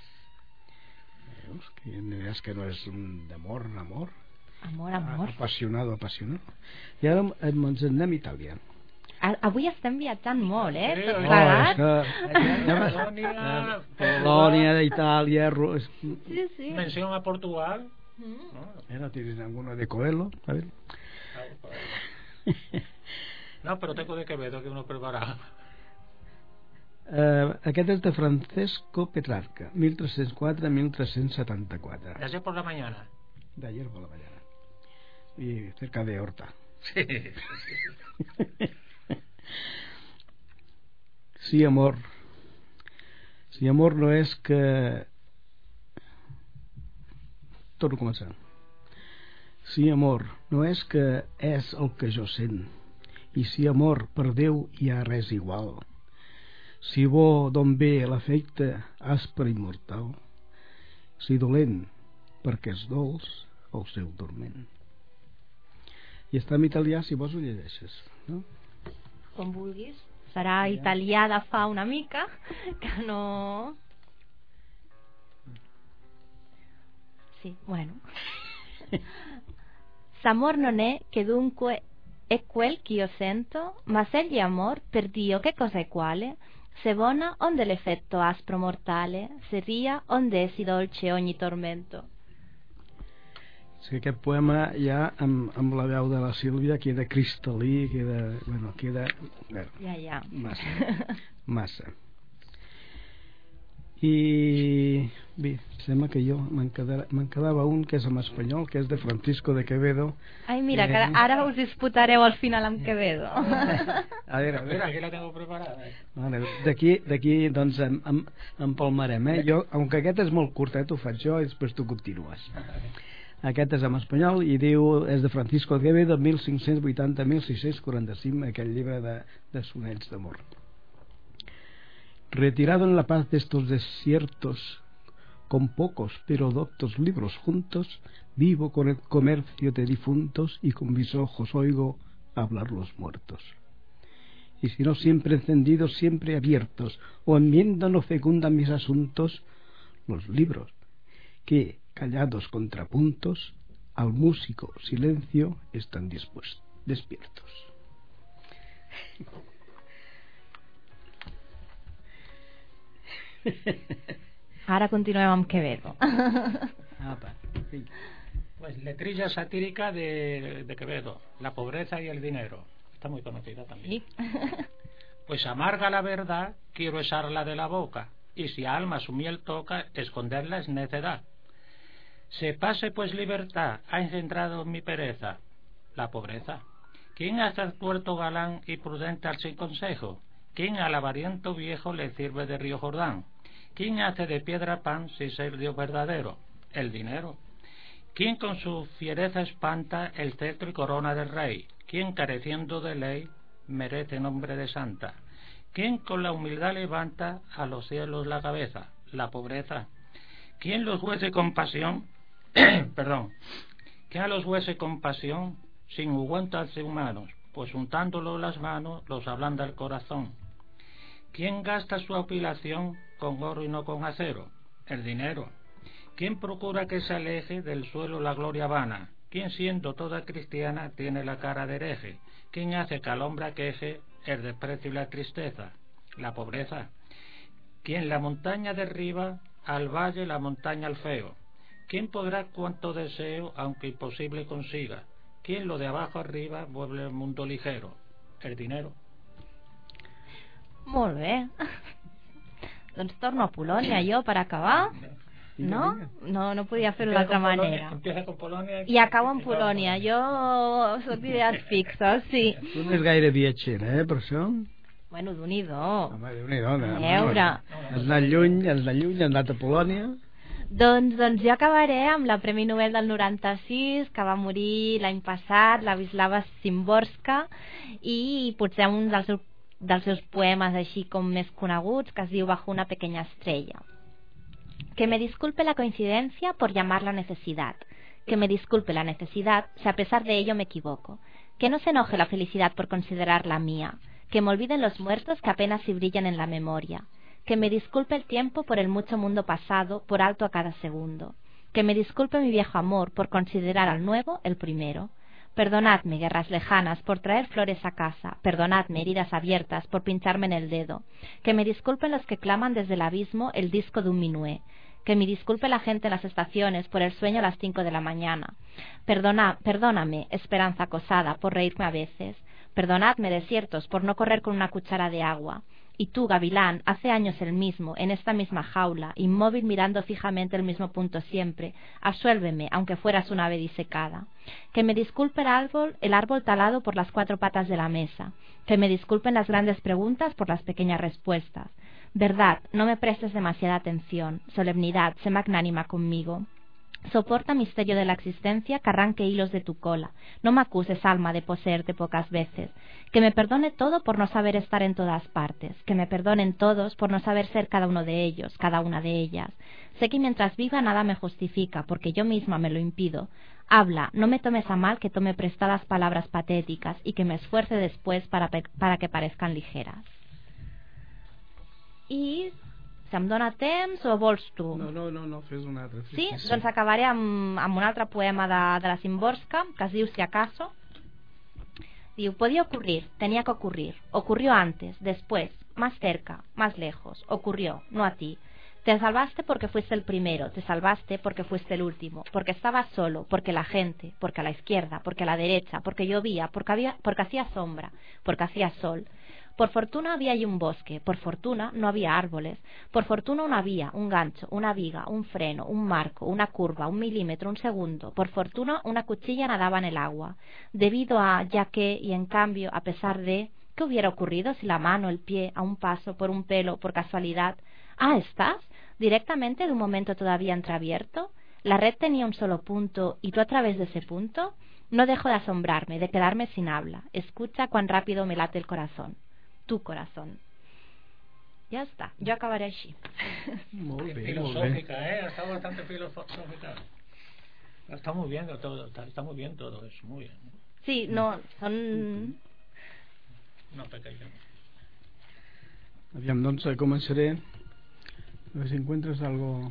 Veus que és que no és un d'amor, amor? Amor, amor. Apassionado, apassionado. I ara ens en anem a Itàlia. A- Avui estem viatjant molt, eh? Sí, Tots oi. plegats. Polònia, Polònia, Itàlia, Ru- Sí, sí. mención a Portugal. Mm. Eh, no tienes ninguno de Coelho, a ver. No, pero tengo de Quevedo que uno preparado. Eh, aquest és de Francesco Petrarca, mil tres-cents quatre a mil tres-cents setanta-quatre, De ayer por la mañana. de ayer por la mañana, y cerca de Horta. Sí. Sí, amor. Sí, amor no és que... Torno a començar. Sí, amor, no és que és el que jo sent, i si amor per Déu hi ha res igual. Si bo d'on ve l'afecte aspre i mortal, si dolent perquè és dolç el seu dorment. I està en italià, si vols ho llegeixes, no? Com vulguis. Serà italià de fa una mica, que no... Sí, bueno. S'amor non è che dunque è quel che io sento, ma se gli amor, per Dio che cosa è quale? Se buona onde l'effetto aspro mortale, se ria onde è si dolce ogni tormento. És que aquest poema ja amb, amb la veu de la Sílvia queda cristal·lí, queda... Bueno, queda... Bueno, Ja, ja. massa, massa. I bé, sembla que jo me'n quedava, me'n quedava un que és en espanyol, que és de Francisco de Quevedo. Ai, mira, Eh. que ara us disputareu al final amb Quevedo. A veure, a A ver, veure, aquí la tengo preparada. eh. vale, d'aquí d'aquí doncs em, em, empalmarem, eh? Jo, aunque aquest és molt curtet, ho faig jo i després tu continues. Aquest és en espanyol i diu, és de Francisco de Quevedo, mil cinc-cents vuitanta a mil sis-cents quaranta-cinc, aquell llibre de, de sonets d'amor. Retirado en la paz de estos desiertos, con pocos pero doctos libros juntos, vivo con el comercio de difuntos y con mis ojos oigo hablar los muertos. Y si no siempre encendidos, siempre abiertos, o enmiendan o fecundan mis asuntos, los libros, que, callados contrapuntos, al músico silencio están dispuestos, despiertos. Ara continuem amb Quevedo. Apa, sí. Pues letrilla satírica de, de Quevedo, La pobreza y el dinero. Está muy conocida también. Sí. Pues amarga la verdad, quiero echarla de la boca, y si a alma su miel toca, esconderla es necedad. Se pase pues libertad, ha engendrado mi pereza, la pobreza. ¿Quién hace al tuerto galán y prudente al sin consejo? ¿Quién al avariento viejo le sirve de río Jordán? ¿Quién hace de piedra pan si ser Dios verdadero? El dinero. ¿Quién con su fiereza espanta el cetro y corona del rey? ¿Quién careciendo de ley merece nombre de santa? ¿Quién con la humildad levanta a los cielos la cabeza? La pobreza. ¿Quién los huese con pasión? Perdón. ¿Quién a los huese con pasión sin ungüentos humanos? Pues untándolo las manos los ablanda el corazón. ¿Quién gasta su apilación con oro y no con acero? El dinero. ¿Quién procura que se aleje del suelo la gloria vana? ¿Quién siendo toda cristiana tiene la cara de hereje? ¿Quién hace que al hombre queje el desprecio y la tristeza? La pobreza. ¿Quién la montaña derriba, al valle la montaña al feo? ¿Quién podrá cuanto deseo, aunque imposible consiga? ¿Quién lo de abajo arriba vuelve el mundo ligero? El dinero. Molt bé. Doncs torno a Polònia jo per acabar. No? No, no podia fer-ho d'altra manera. Empieza con Polònia I acabo en Polònia. Jo soc d'idees fixes, sí. Tu no és gaire viatgera, eh, per això? Bueno, d'un-i-do. Home, Déu-n'hi-do. A veure. Has anat lluny, has anat lluny, has anat a Polònia. Doncs, doncs jo acabaré amb la Premi Nobel del noranta-sis, que va morir l'any passat, la Wisława Szymborska, i potser un dels seus, dels seus poemes així com més coneguts, que es diu Bajo una pequeña estrella. Que me disculpe la coincidencia por llamarla necesidad. Que me disculpe la necesidad si a pesar de ello me equivoco. Que no se enoje la felicidad por considerarla mía. Que me olviden los muertos que apenas si brillan en la memoria. Que me disculpe el tiempo por el mucho mundo pasado, por alto a cada segundo. Que me disculpe mi viejo amor por considerar al nuevo el primero. Perdonadme, guerras lejanas, por traer flores a casa. Perdonadme, heridas abiertas, por pincharme en el dedo. Que me disculpen los que claman desde el abismo el disco de un minué. Que me disculpe la gente en las estaciones por el sueño a las cinco de la mañana. Perdona, perdóname, esperanza acosada, por reírme a veces. Perdonadme, desiertos, por no correr con una cuchara de agua. Y tú, gavilán, hace años el mismo, en esta misma jaula, inmóvil mirando fijamente el mismo punto siempre, absuélveme, aunque fueras una ave disecada. Que me disculpe el árbol, el árbol talado por las cuatro patas de la mesa. Que me disculpen las grandes preguntas por las pequeñas respuestas. Verdad, no me prestes demasiada atención. Solemnidad, sé magnánima conmigo. Soporta misterio de la existencia que arranque hilos de tu cola. No me acuses, alma, de poseerte pocas veces. Que me perdone todo por no saber estar en todas partes. Que me perdonen todos por no saber ser cada uno de ellos, cada una de ellas. Sé que mientras viva nada me justifica, porque yo misma me lo impido. Habla, no me tomes a mal que tome prestadas palabras patéticas y que me esfuerce después para, para que parezcan ligeras. I... Si em dóna temps o vols tu? No, no, no, no fes un altre. Sí? sí? Doncs acabaré amb, amb un altre poema de, de la Szymborska, que es diu Si acaso. Diu, podía ocurrir, tenía que ocurrir. Ocurrió antes, después, más cerca, más lejos. Ocurrió, no a ti. Te salvaste porque fuiste el primero, te salvaste porque fuiste el último, porque estabas solo, porque la gente, porque a la izquierda, porque a la derecha, porque llovía, porque, había, porque hacía sombra, porque hacía sol. Por fortuna había allí un bosque, por fortuna no había árboles, por fortuna una vía, un gancho, una viga, un freno, un marco, una curva, un milímetro, un segundo, por fortuna una cuchilla nadaba en el agua, debido a, ya que, y en cambio, a pesar de, ¿qué hubiera ocurrido si la mano, el pie, a un paso, por un pelo, por casualidad? Ah, ¿estás? ¿Directamente de un momento todavía entreabierto? ¿La red tenía un solo punto y tú a través de ese punto? No dejo de asombrarme, de quedarme sin habla, escucha cuán rápido me late el corazón. Tu corazón. Ya está, yo acabaré así. Muy bien, filosófica, ¿eh? Está bastante filosófica. Está muy bien todo, está, está muy bien todo eso, muy bien. Sí, no, son... No, pequeño. Aviam, doncs començaré. A ver si encuentras algo...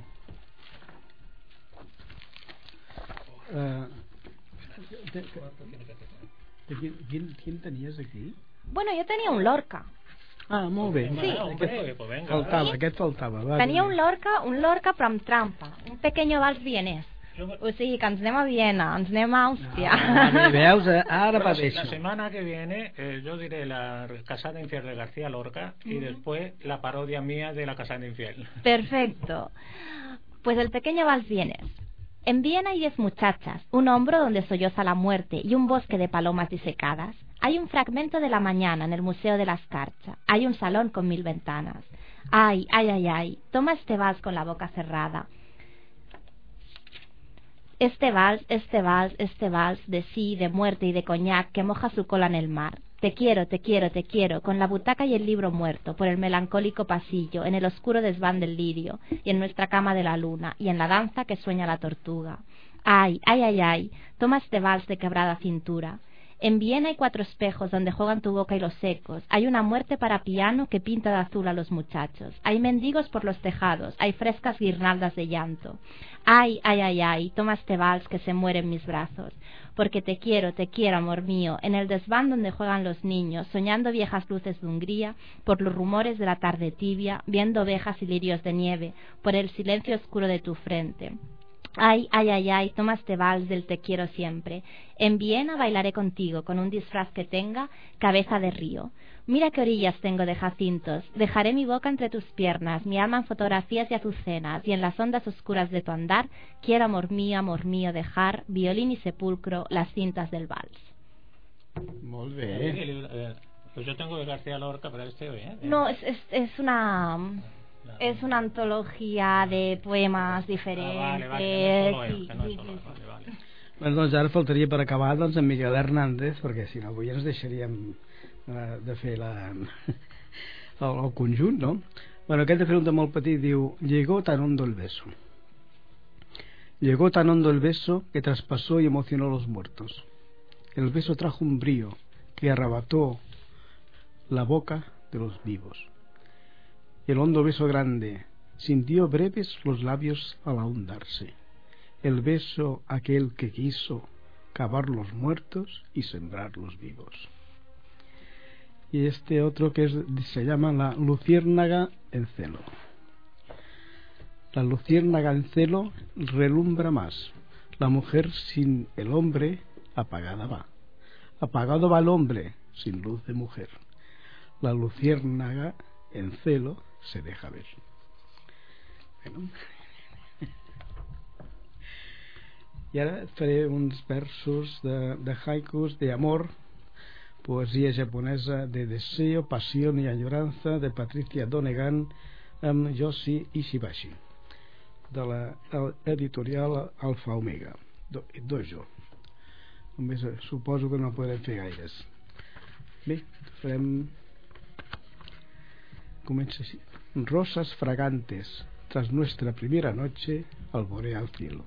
Uh, de, de, de, ¿quién, ¿Quién tenías aquí? Bueno, yo tenía un Lorca. Ah, molt bé. Sí. Ah, hombre, pues venga. Faltava, aquest faltava. Va, Tenia un bé. Lorca, un Lorca però amb trampa. Un pequeño vals vienès. O sigui que ens anem a Viena, ens anem a Àustria. Ah, veus, ara va bé La això. semana que viene eh, yo diré la Casada Infiel de García Lorca y después la parodia mía de la Casada Infiel. Perfecto. Pues el pequeño vals vienés. En Viena hay diez muchachas, un hombro donde solloza la muerte y un bosque de palomas disecadas. Hay un fragmento de la mañana en el Museo de la Escarcha. Hay un salón con mil ventanas. Ay, ay, ay, ay. Toma este vals con la boca cerrada. Este vals, este vals, este vals de sí, de muerte y de coñac que moja su cola en el mar. Te quiero, te quiero, te quiero, con la butaca y el libro muerto, por el melancólico pasillo, en el oscuro desván del lirio, y en nuestra cama de la luna, y en la danza que sueña la tortuga. Ay, ay, ay, ay, toma este vals de quebrada cintura. En Viena hay cuatro espejos donde juegan tu boca y los ecos. Hay una muerte para piano que pinta de azul a los muchachos. Hay mendigos por los tejados. Hay frescas guirnaldas de llanto. Ay, ay, ay, ay, toma este vals que se muere en mis brazos. Porque te quiero, te quiero, amor mío, en el desván donde juegan los niños, soñando viejas luces de Hungría, por los rumores de la tarde tibia, viendo ovejas y lirios de nieve, por el silencio oscuro de tu frente. Ay, ay, ay, ay, toma este vals del te quiero siempre. En Viena bailaré contigo, con un disfraz que tenga cabeza de río. Mira qué orillas tengo de jacintos. Dejaré mi boca entre tus piernas, mi alma en fotografías y azucenas, y en las ondas oscuras de tu andar, quiero, amor mío, amor mío, dejar, violín y sepulcro, las cintas del vals. Molt bé. Pues yo tengo de García Lorca, pero este bien. No, es, es, es una... Es una antología de poemas diferentes. Ah, vale, vale, que no és solo sí, él, que no és sí, solo él, sí, vale, vale. Bé, doncs ara faltaria per acabar doncs, en Miguel Hernández, perquè si no avui ens deixaríem eh, de fer la, el, el conjunt, no? Bueno, aquest de fer un de molt petit diu: llegó tan hondo el beso. Llegó tan hondo el beso que traspasó y emocionó a los muertos. El beso trajo un brío que arrebató la boca de los vivos. El hondo beso grande sintió breves los labios al ahondarse. El beso aquel que quiso cavar los muertos y sembrar los vivos. Y este otro que es, se llama la luciérnaga en celo. La luciérnaga en celo relumbra más. La mujer sin el hombre apagada va. Apagado va el hombre sin luz de mujer. La luciérnaga en celo se deja ver. Bueno. I ara faré uns versos de, de haikus de amor, poesia japonesa de deseo, pasión y añoranza de Patricia Donegan amb Yoshi Ishibashi de l'editorial Alfa Omega Do, Dojo. Només suposo que no podrem fer gaires. Bé, farem... Comença així. Rosas fragantes, tras nuestra primera noche, alborea el cielo.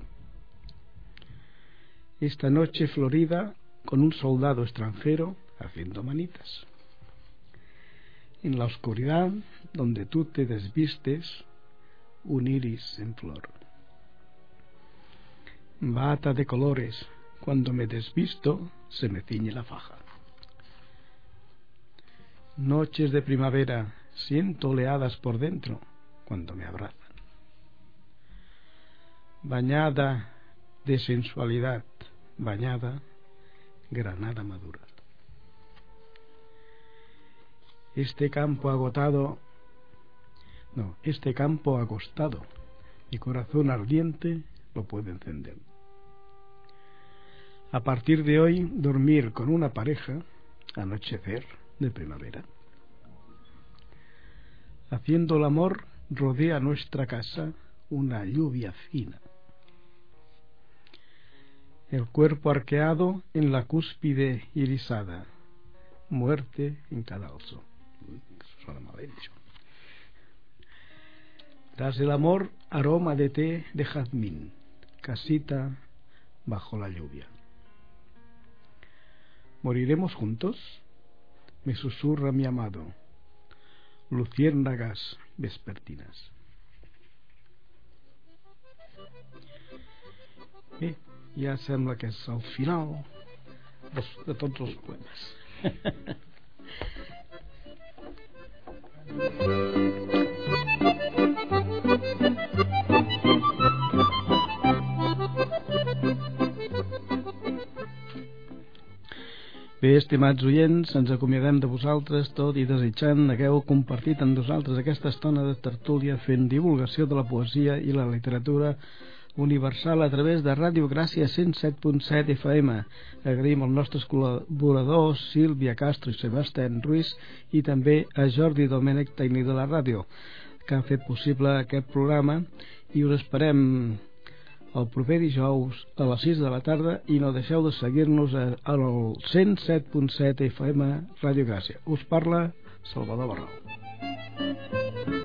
Esta noche florida, con un soldado extranjero haciendo manitas. En la oscuridad, donde tú te desvistes, un iris en flor. Bata de colores, cuando me desvisto, se me ciñe la faja. Noches de primavera, siento oleadas por dentro cuando me abrazan. Bañada de sensualidad, bañada, granada madura. Este campo agotado, no, este campo agostado, mi corazón ardiente lo puede encender. A partir de hoy, dormir con una pareja, anochecer de primavera. Haciendo el amor, rodea nuestra casa una lluvia fina. El cuerpo arqueado en la cúspide irisada, muerte en cadalso. Suena mal hecho. Tras el amor, aroma de té de jazmín, casita bajo la lluvia. ¿Moriremos juntos? Me susurra mi amado. Luciérnagas vespertinas. Bé, ja sembla que és el final de, de tots els poemes. Bé, estimats oients, ens acomiadem de vosaltres tot i desitjant que hagueu compartit amb nosaltres aquesta estona de tertúlia fent divulgació de la poesia i la literatura universal a través de Ràdio Gràcia cent set punt set F M. Agraïm als nostres col·laboradors Sílvia Castro i Sebastián Ruiz i també a Jordi Domènech, tècnic de la ràdio, que han fet possible aquest programa, i us esperem el proper dijous a les sis de la tarda, i no deixeu de seguir-nos al cent set punt set F M Ràdio Gràcia. Us parla Salvador Barral.